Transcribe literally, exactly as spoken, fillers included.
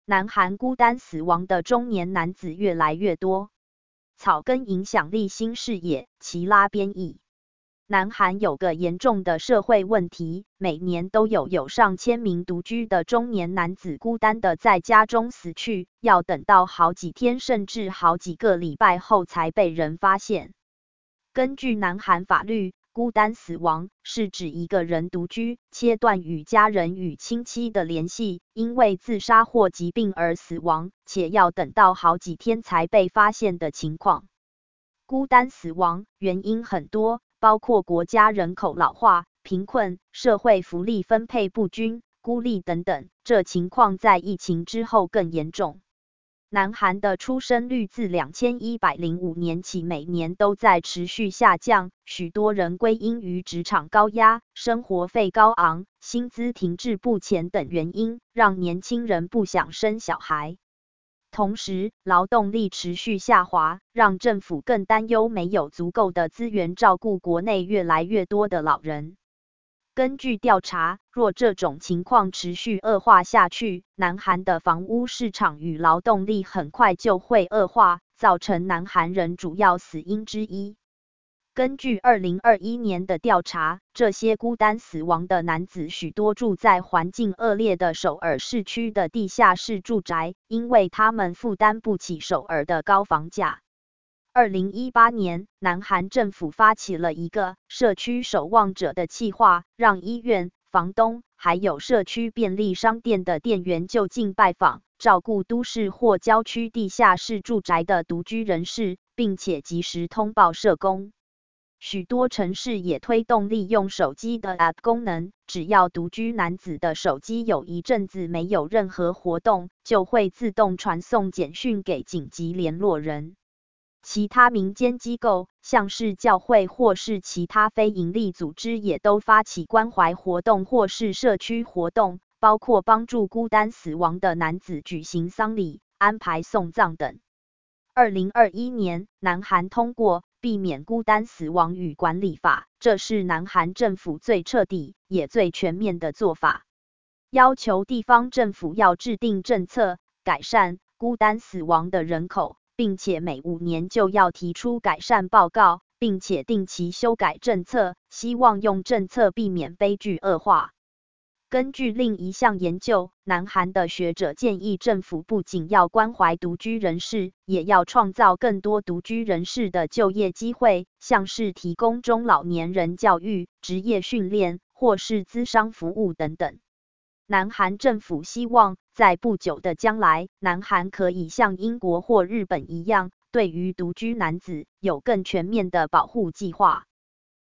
南韩孤单死亡的中年男子越来越多。草根影响力新视野，齐拉编译。南韩有个严重的社会问题，每年都有有上千名独居的中年男子孤单的在家中死去，要等到好几天甚至好几个礼拜后才被人发现。根据南韩法律，孤单死亡是指一个人独居，切断与家人与亲戚的联系，因为自杀或疾病而死亡，且要等到好几天才被发现的情况。孤单死亡原因很多，包括国家人口老化、贫困、社会福利分配不均、孤立等等，这情况在疫情之后更严重。南韩的出生率自两千一百零五年起每年都在持续下降，许多人归因于职场高压、生活费高昂、薪资停滞不前等原因，让年轻人不想生小孩。同时，劳动力持续下滑，让政府更担忧没有足够的资源照顾国内越来越多的老人。根据调查，若这种情况持续恶化下去，南韩的房屋市场与劳动力很快就会恶化，造成南韩人主要死因之一。根据二零二一年的调查，这些孤单死亡的男子许多住在环境恶劣的首尔市区的地下室住宅，因为他们负担不起首尔的高房价。二零一八年，南韩政府发起了一个社区守望者的计划，让医院、房东还有社区便利商店的店员就近拜访，照顾都市或郊区地下室住宅的独居人士，并且及时通报社工。许多城市也推动利用手机的 App 功能，只要独居男子的手机有一阵子没有任何活动，就会自动传送简讯给紧急联络人。其他民间机构，像是教会或是其他非营利组织也都发起关怀活动或是社区活动，包括帮助孤单死亡的男子举行丧礼、安排送葬等。二零二一年，南韩通过《避免孤单死亡与管理法》，这是南韩政府最彻底也最全面的做法，要求地方政府要制定政策，改善孤单死亡的人口，并且每五年就要提出改善报告，并且定期修改政策，希望用政策避免悲剧恶化。根据另一项研究，南韩的学者建议政府不仅要关怀独居人士，也要创造更多独居人士的就业机会，像是提供中老年人教育、职业训练或是咨商服务等等。南韩政府希望在不久的将来，南韩可以像英国或日本一样，对于独居男子有更全面的保护计划。